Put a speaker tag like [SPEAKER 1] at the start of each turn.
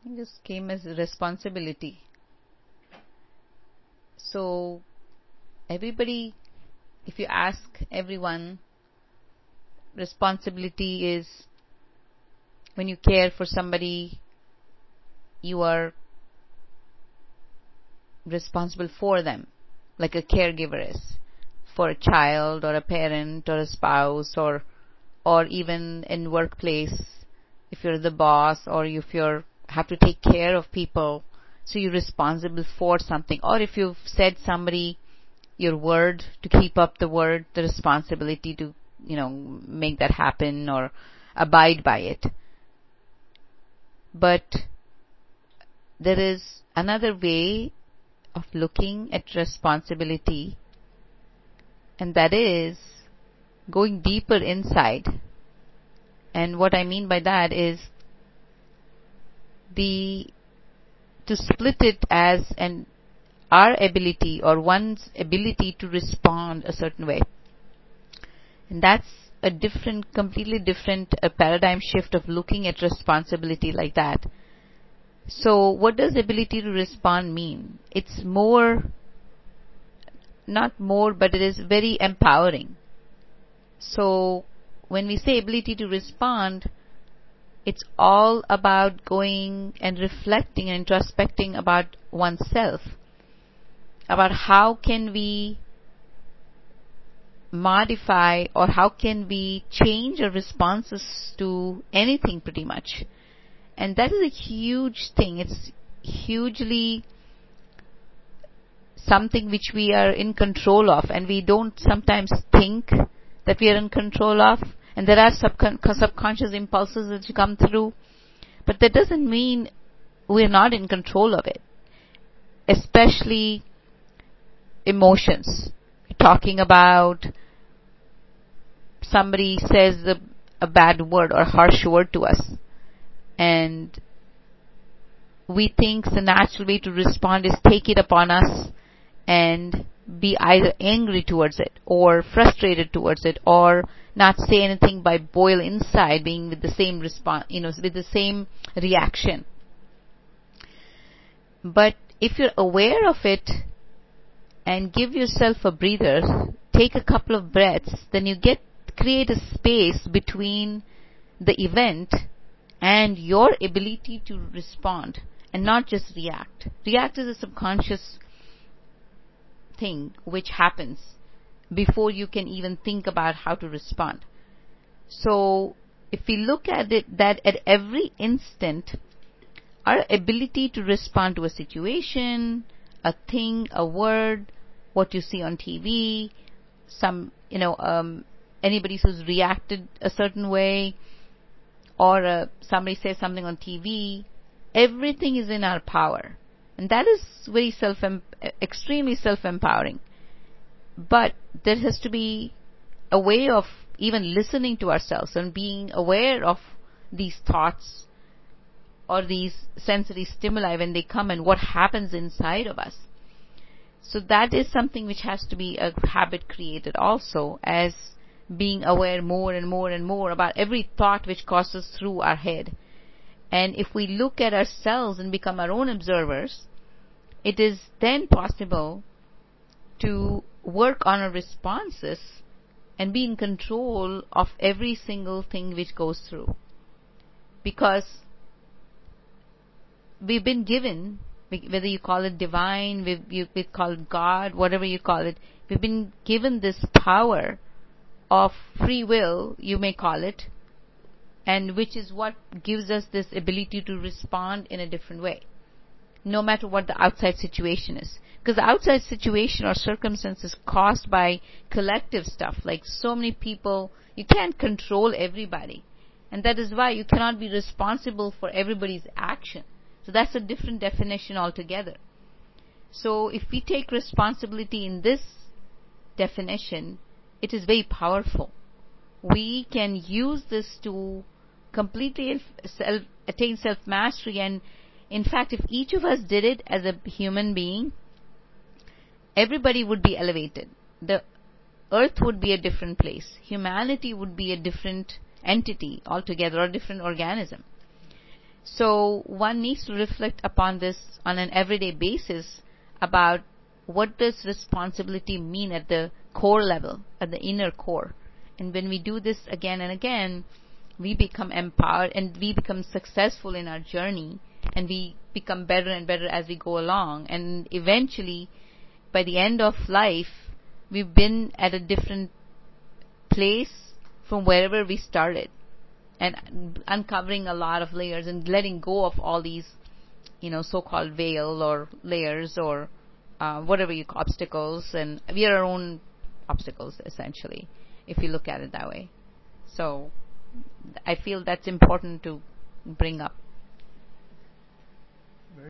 [SPEAKER 1] It just came as a responsibility. So everybody, if you ask everyone, responsibility is when you care for somebody, you are responsible for them, like a caregiver is for a child or a parent or a spouse, or even in workplace, if you're the boss or if you have to take care of people, so you're responsible for something. Or if you've said somebody your word, to keep up the word, the responsibility to make that happen or abide by it. But there is another way of looking at responsibility, and that is going deeper inside. And what I mean by that is to split it as our ability or one's ability to respond a certain way. And that's a completely different paradigm shift of looking at responsibility like that. So what does ability to respond mean? It's not more, but it is very empowering. So when we say ability to respond, it's all about going and reflecting and introspecting about oneself, about how can we modify or how can we change our responses to anything pretty much. And that is a huge thing. It's hugely something which we are in control of, and we don't sometimes think that we are in control of. And there are subconscious impulses that come through, but that doesn't mean we're not in control of it. Especially emotions. Talking about somebody says a bad word or harsh word to us, and we think the natural way to respond is take it upon us and be either angry towards it or frustrated towards it, or not say anything but boil inside, being with the same response, with the same reaction. But if you're aware of it and give yourself a breather, take a couple of breaths, then you create a space between the event and your ability to respond and not just react. React is a subconscious thing which happens before you can even think about how to respond. So if we look at it, that at every instant, our ability to respond to a situation, a thing, a word, what you see on TV, anybody who's reacted a certain way, or somebody says something on TV, everything is in our power. And that is very extremely self-empowering. But there has to be a way of even listening to ourselves and being aware of these thoughts or these sensory stimuli when they come and what happens inside of us. So that is something which has to be a habit created also, as being aware more and more and more about every thought which passes through our head. And if we look at ourselves and become our own observers, it is then possible to work on our responses and be in control of every single thing which goes through. Because we've been given, whether you call it divine, we call it God, whatever you call it, we've been given this power of free will, you may call it, and which is what gives us this ability to respond in a different way, no matter what the outside situation is. Because the outside situation or circumstance is caused by collective stuff, like so many people, you can't control everybody. And that is why you cannot be responsible for everybody's action. So that's a different definition altogether. So if we take responsibility in this definition, it is very powerful. We can use this to completely attain self-mastery. And in fact, if each of us did it as a human being, everybody would be elevated. The earth would be a different place. Humanity would be a different entity altogether, or a different organism. So one needs to reflect upon this on an everyday basis about what does responsibility mean at the core level, at the inner core. And when we do this again and again, we become empowered and we become successful in our journey, and we become better and better as we go along. And eventually, by the end of life, we've been at a different place from wherever we started, and uncovering a lot of layers and letting go of all these, so-called veil or layers or whatever you call obstacles. And we are our own obstacles, essentially, if you look at it that way. So I feel that's important to bring up.